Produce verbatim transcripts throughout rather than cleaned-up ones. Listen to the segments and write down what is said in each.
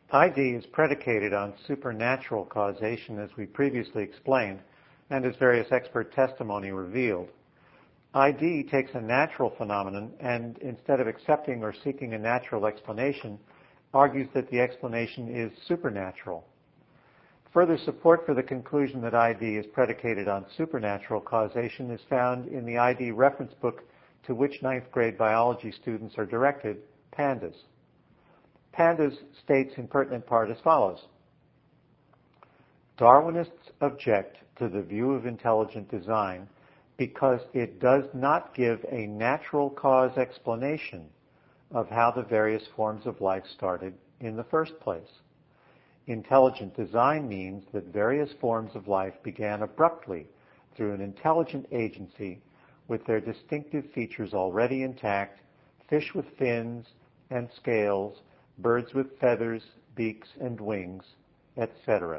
I D is predicated on supernatural causation, as we previously explained, and as various expert testimony revealed. I D takes a natural phenomenon and, instead of accepting or seeking a natural explanation, argues that the explanation is supernatural. Further support for the conclusion that I D is predicated on supernatural causation is found in the I D reference book to which ninth grade biology students are directed, PANDAS. PANDAS states in pertinent part as follows. Darwinists object to the view of intelligent design because it does not give a natural cause explanation of how the various forms of life started in the first place. Intelligent design means that various forms of life began abruptly through an intelligent agency with their distinctive features already intact, fish with fins and scales, birds with feathers, beaks, and wings, et cetera.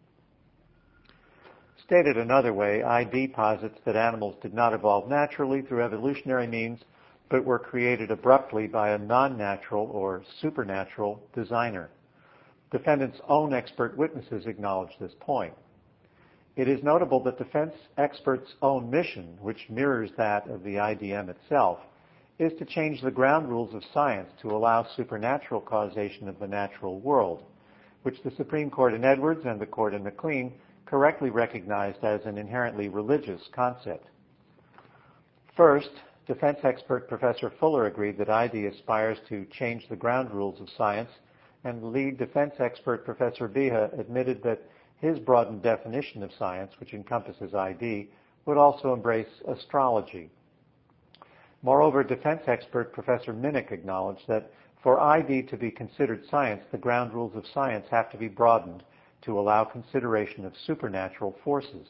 Stated another way, I D posits that animals did not evolve naturally through evolutionary means, but were created abruptly by a non-natural or supernatural designer. Defendants' own expert witnesses acknowledge this point. It is notable that defense experts' own mission, which mirrors that of the I D M itself, is to change the ground rules of science to allow supernatural causation of the natural world, which the Supreme Court in Edwards and the Court in McLean correctly recognized as an inherently religious concept. First, defense expert Professor Fuller agreed that I D aspires to change the ground rules of science, and lead defense expert Professor Beha admitted that his broadened definition of science, which encompasses I D, would also embrace astrology. Moreover, defense expert Professor Minnick acknowledged that for I D to be considered science, the ground rules of science have to be broadened to allow consideration of supernatural forces.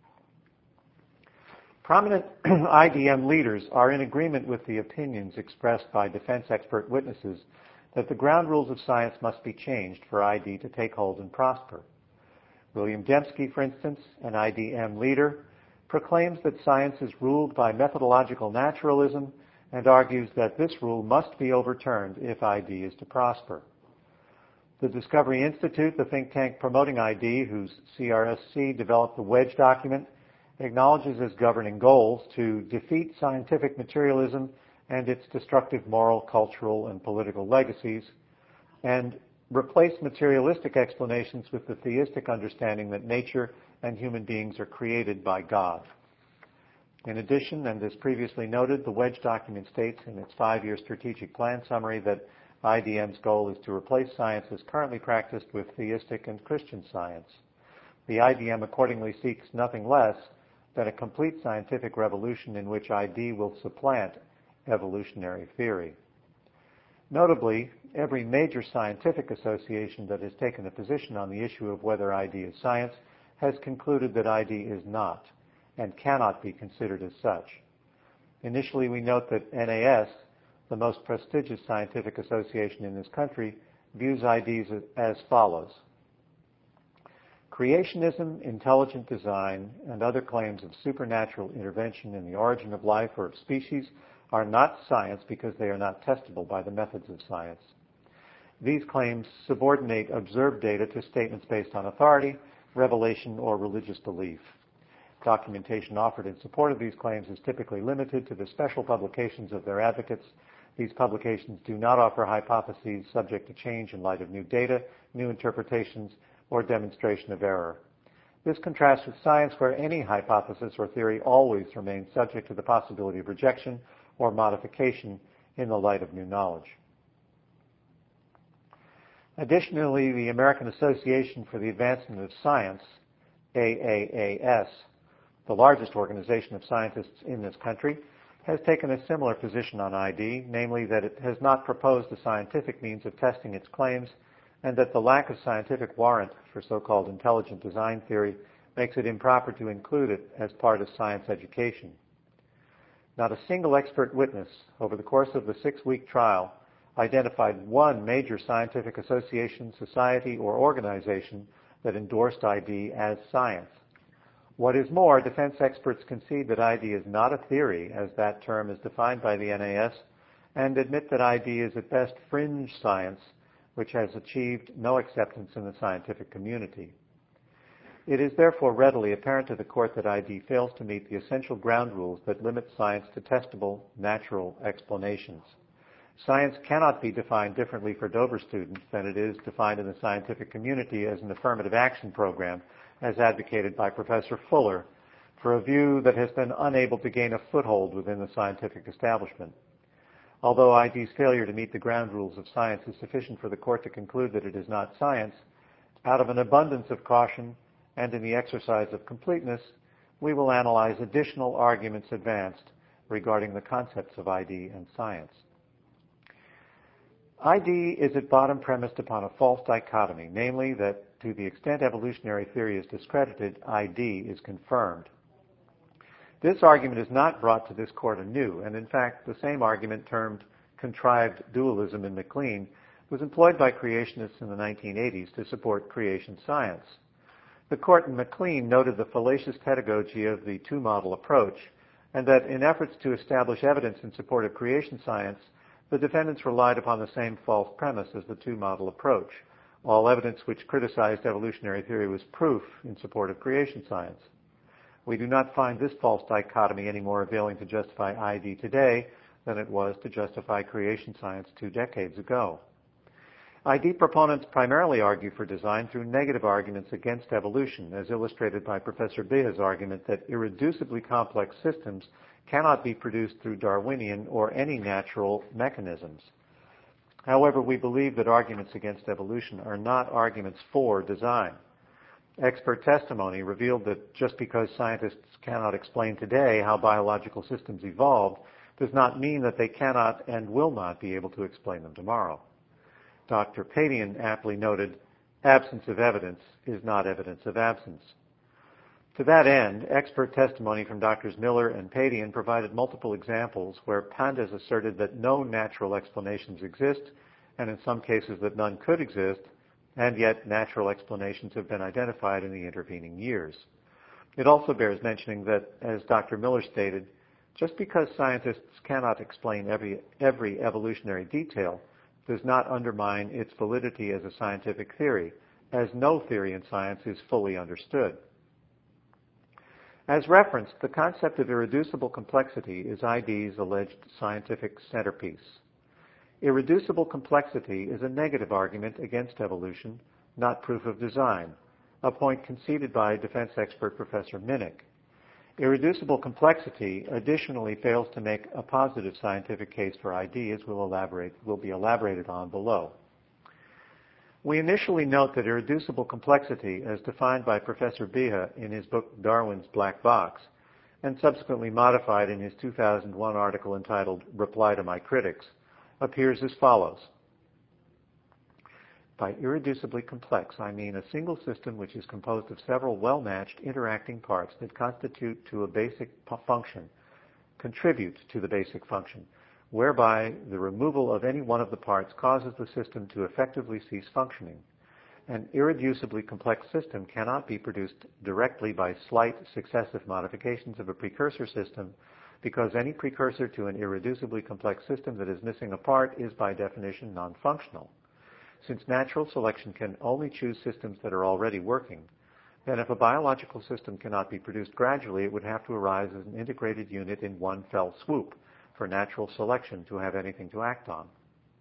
Prominent I D M leaders are in agreement with the opinions expressed by defense expert witnesses that the ground rules of science must be changed for I D to take hold and prosper. William Dembski, for instance, an I D M leader, proclaims that science is ruled by methodological naturalism and argues that this rule must be overturned if I D is to prosper. The Discovery Institute, the think tank promoting I D, whose C R S C developed the Wedge document, acknowledges as governing goals to defeat scientific materialism and its destructive moral, cultural, and political legacies, and replace materialistic explanations with the theistic understanding that nature and human beings are created by God. In addition, and as previously noted, the Wedge document states in its five-year strategic plan summary that I D M's goal is to replace science as currently practiced with theistic and Christian science. The I D M accordingly seeks nothing less than a complete scientific revolution in which I D will supplant evolutionary theory. Notably, every major scientific association that has taken a position on the issue of whether I D is science has concluded that I D is not and cannot be considered as such. Initially, we note that N A S, the most prestigious scientific association in this country, views I Ds as follows. Creationism, intelligent design, and other claims of supernatural intervention in the origin of life or of species are not science because they are not testable by the methods of science. These claims subordinate observed data to statements based on authority, revelation, or religious belief. Documentation offered in support of these claims is typically limited to the special publications of their advocates. These publications do not offer hypotheses subject to change in light of new data, new interpretations, or demonstration of error. This contrasts with science, where any hypothesis or theory always remains subject to the possibility of rejection or modification in the light of new knowledge. Additionally, the American Association for the Advancement of Science, A A A S, the largest organization of scientists in this country, has taken a similar position on I D, namely that it has not proposed a scientific means of testing its claims, and that the lack of scientific warrant for so-called intelligent design theory makes it improper to include it as part of science education. Not a single expert witness over the course of the six-week trial identified one major scientific association, society, or organization that endorsed I D as science. What is more, defense experts concede that I D is not a theory, as that term is defined by the N A S, and admit that I D is at best fringe science which has achieved no acceptance in the scientific community. It is therefore readily apparent to the Court that I D fails to meet the essential ground rules that limit science to testable, natural explanations. Science cannot be defined differently for Dover students than it is defined in the scientific community as an affirmative action program, as advocated by Professor Fuller, for a view that has been unable to gain a foothold within the scientific establishment. Although I D's failure to meet the ground rules of science is sufficient for the Court to conclude that it is not science, out of an abundance of caution and in the exercise of completeness, we will analyze additional arguments advanced regarding the concepts of I D and science. I D is at bottom premised upon a false dichotomy, namely that to the extent evolutionary theory is discredited, I D is confirmed. This argument is not brought to this Court anew, and in fact, the same argument termed contrived dualism in MacLean was employed by creationists in the nineteen eighties to support creation science. The Court in MacLean noted the fallacious pedagogy of the two-model approach, and that in efforts to establish evidence in support of creation science, the defendants relied upon the same false premise as the two-model approach. All evidence which criticized evolutionary theory was proof in support of creation science. We do not find this false dichotomy any more availing to justify I D today than it was to justify creation science two decades ago. I D proponents primarily argue for design through negative arguments against evolution, as illustrated by Professor Beha's argument that irreducibly complex systems cannot be produced through Darwinian or any natural mechanisms. However, we believe that arguments against evolution are not arguments for design. Expert testimony revealed that just because scientists cannot explain today how biological systems evolved does not mean that they cannot and will not be able to explain them tomorrow. Doctor Padian aptly noted, absence of evidence is not evidence of absence. To that end, expert testimony from Doctors Miller and Padian provided multiple examples where pandas asserted that no natural explanations exist, and in some cases that none could exist, and yet natural explanations have been identified in the intervening years. It also bears mentioning that, as Doctor Miller stated, just because scientists cannot explain every, every evolutionary detail does not undermine its validity as a scientific theory, as no theory in science is fully understood. As referenced, the concept of irreducible complexity is I D's alleged scientific centerpiece. Irreducible complexity is a negative argument against evolution, not proof of design, a point conceded by defense expert Professor Minnick. Irreducible complexity additionally fails to make a positive scientific case for I D, as we'll elaborate, will be elaborated on below. We initially note that irreducible complexity, as defined by Professor Beha in his book Darwin's Black Box, and subsequently modified in his two thousand one article entitled Reply to My Critics, appears as follows. By irreducibly complex, I mean a single system which is composed of several well-matched interacting parts that constitute to a basic function, contribute to the basic function, whereby the removal of any one of the parts causes the system to effectively cease functioning. An irreducibly complex system cannot be produced directly by slight successive modifications of a precursor system, because any precursor to an irreducibly complex system that is missing a part is by definition non-functional. Since natural selection can only choose systems that are already working, then if a biological system cannot be produced gradually, it would have to arise as an integrated unit in one fell swoop for natural selection to have anything to act on.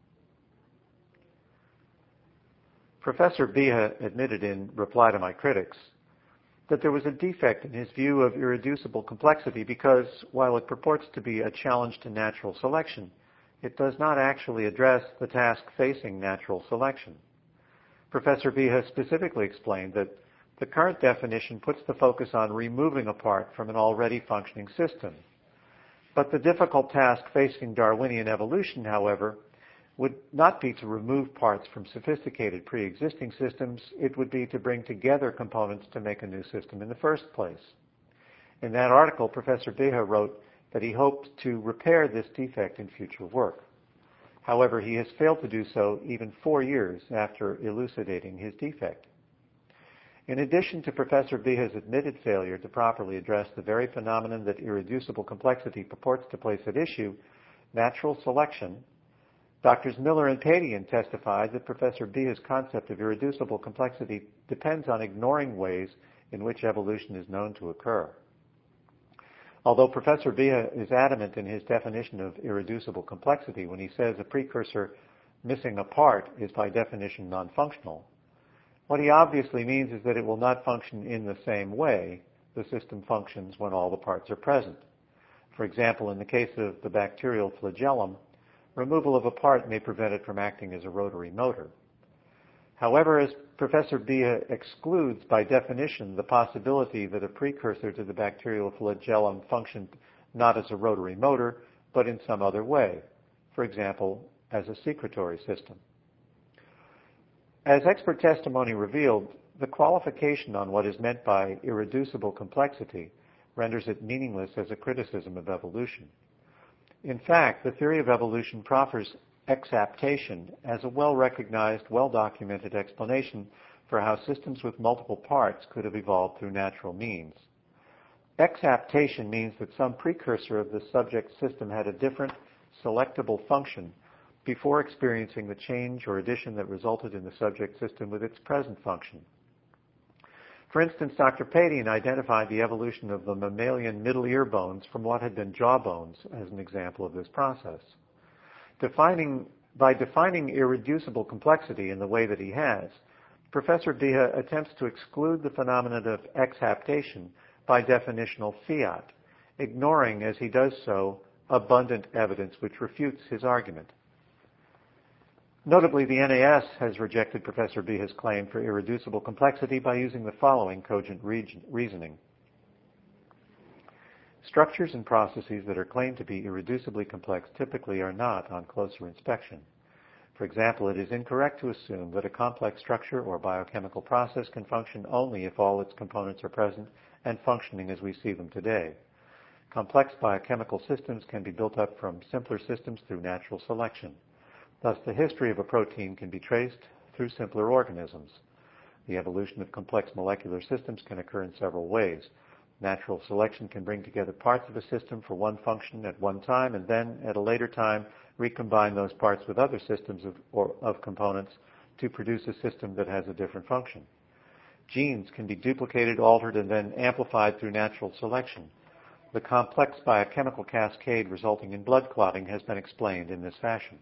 Professor Beha admitted in Reply to My Critics that there was a defect in his view of irreducible complexity because, while it purports to be a challenge to natural selection, it does not actually address the task facing natural selection. Professor Beha specifically explained that the current definition puts the focus on removing a part from an already functioning system. But the difficult task facing Darwinian evolution, however, would not be to remove parts from sophisticated pre-existing systems. It would be to bring together components to make a new system in the first place. In that article, Professor Beha wrote that he hoped to repair this defect in future work. However, he has failed to do so even four years after elucidating his defect. In addition to Professor Beha's admitted failure to properly address the very phenomenon that irreducible complexity purports to place at issue, natural selection, Doctors Miller and Padian testified that Professor Beha's concept of irreducible complexity depends on ignoring ways in which evolution is known to occur. Although Professor Beha is adamant in his definition of irreducible complexity when he says a precursor missing a part is by definition non-functional, what he obviously means is that it will not function in the same way the system functions when all the parts are present. For example, in the case of the bacterial flagellum, removal of a part may prevent it from acting as a rotary motor. However, as Professor Beha excludes by definition the possibility that a precursor to the bacterial flagellum functioned not as a rotary motor, but in some other way, for example, as a secretory system. As expert testimony revealed, the qualification on what is meant by irreducible complexity renders it meaningless as a criticism of evolution. In fact, the theory of evolution proffers exaptation as a well-recognized, well-documented explanation for how systems with multiple parts could have evolved through natural means. Exaptation means that some precursor of the subject system had a different, selectable function before experiencing the change or addition that resulted in the subject system with its present function. For instance, Doctor Padian identified the evolution of the mammalian middle ear bones from what had been jaw bones as an example of this process. Defining, by defining irreducible complexity in the way that he has, Professor Beha attempts to exclude the phenomenon of exaptation by definitional fiat, ignoring, as he does so, abundant evidence which refutes his argument. Notably, the N A S has rejected Professor Beha's claim for irreducible complexity by using the following cogent reasoning. Structures and processes that are claimed to be irreducibly complex typically are not on closer inspection. For example, it is incorrect to assume that a complex structure or biochemical process can function only if all its components are present and functioning as we see them today. Complex biochemical systems can be built up from simpler systems through natural selection. Thus, the history of a protein can be traced through simpler organisms. The evolution of complex molecular systems can occur in several ways. Natural selection can bring together parts of a system for one function at one time and then, at a later time, recombine those parts with other systems of, or, of components to produce a system that has a different function. Genes can be duplicated, altered, and then amplified through natural selection. The complex biochemical cascade resulting in blood clotting has been explained in this fashion.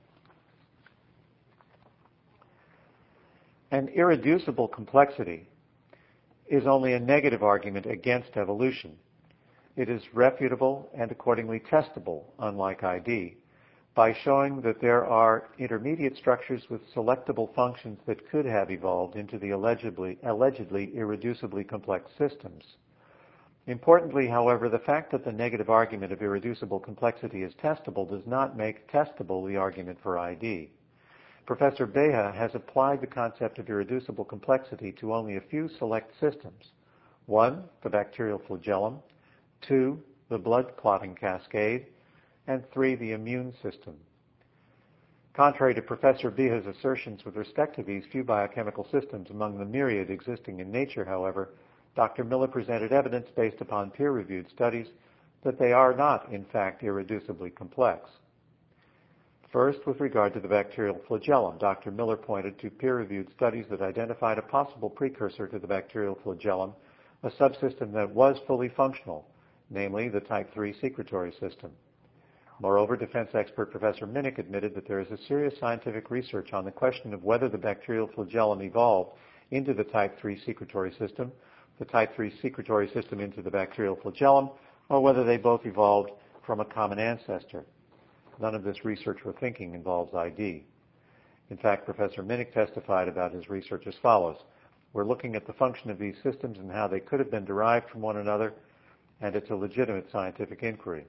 An irreducible complexity is only a negative argument against evolution. It is refutable and accordingly testable, unlike I D, by showing that there are intermediate structures with selectable functions that could have evolved into the allegedly, allegedly irreducibly complex systems. Importantly, however, the fact that the negative argument of irreducible complexity is testable does not make testable the argument for I D. Professor Beha has applied the concept of irreducible complexity to only a few select systems. One, the bacterial flagellum. Two, the blood clotting cascade. And three, the immune system. Contrary to Professor Beha's assertions with respect to these few biochemical systems among the myriad existing in nature, however, Doctor Miller presented evidence based upon peer-reviewed studies that they are not, in fact, irreducibly complex. First, with regard to the bacterial flagellum, Doctor Miller pointed to peer-reviewed studies that identified a possible precursor to the bacterial flagellum, a subsystem that was fully functional, namely the type three secretory system. Moreover, defense expert Professor Minnick admitted that there is a serious scientific research on the question of whether the bacterial flagellum evolved into the type three secretory system, the type three secretory system into the bacterial flagellum, or whether they both evolved from a common ancestor. None of this research or thinking involves I D. In fact, Professor Minnick testified about his research as follows. We're looking at the function of these systems and how they could have been derived from one another, and it's a legitimate scientific inquiry.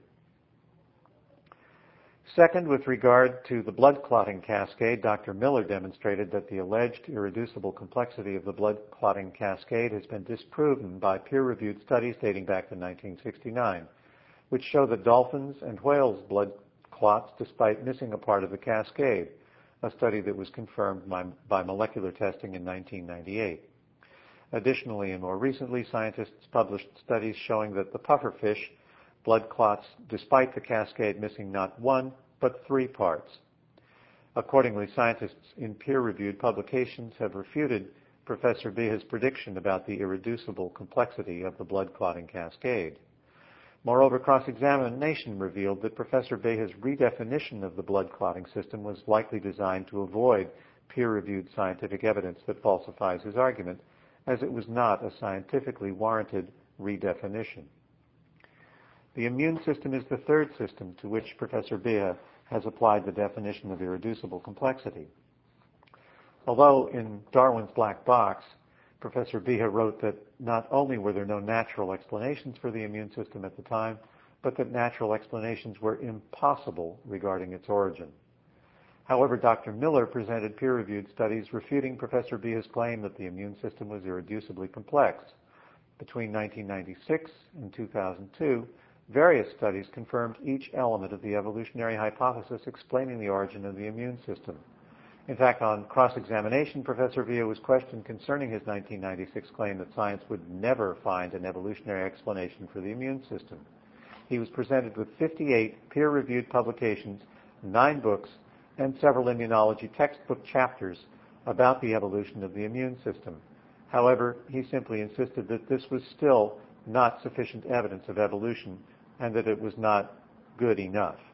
Second, with regard to the blood clotting cascade, Doctor Miller demonstrated that the alleged irreducible complexity of the blood clotting cascade has been disproven by peer-reviewed studies dating back to nineteen sixty-nine, which show that dolphins and whales' blood clots despite missing a part of the cascade, a study that was confirmed by, by molecular testing in nineteen ninety-eight. Additionally, and more recently, scientists published studies showing that the pufferfish blood clots despite the cascade missing not one, but three parts. Accordingly, scientists in peer-reviewed publications have refuted Professor Beha's prediction about the irreducible complexity of the blood clotting cascade. Moreover, cross-examination revealed that Professor Beha's redefinition of the blood clotting system was likely designed to avoid peer-reviewed scientific evidence that falsifies his argument, as it was not a scientifically warranted redefinition. The immune system is the third system to which Professor Beha has applied the definition of irreducible complexity. Although in Darwin's Black Box, Professor Beha wrote that not only were there no natural explanations for the immune system at the time, but that natural explanations were impossible regarding its origin. However, Doctor Miller presented peer-reviewed studies refuting Professor Beha's claim that the immune system was irreducibly complex. Between nineteen ninety-six and two thousand two, various studies confirmed each element of the evolutionary hypothesis explaining the origin of the immune system. In fact, on cross-examination, Professor Beha was questioned concerning his nineteen ninety-six claim that science would never find an evolutionary explanation for the immune system. He was presented with fifty-eight peer-reviewed publications, nine books, and several immunology textbook chapters about the evolution of the immune system. However, he simply insisted that this was still not sufficient evidence of evolution and that it was not good enough.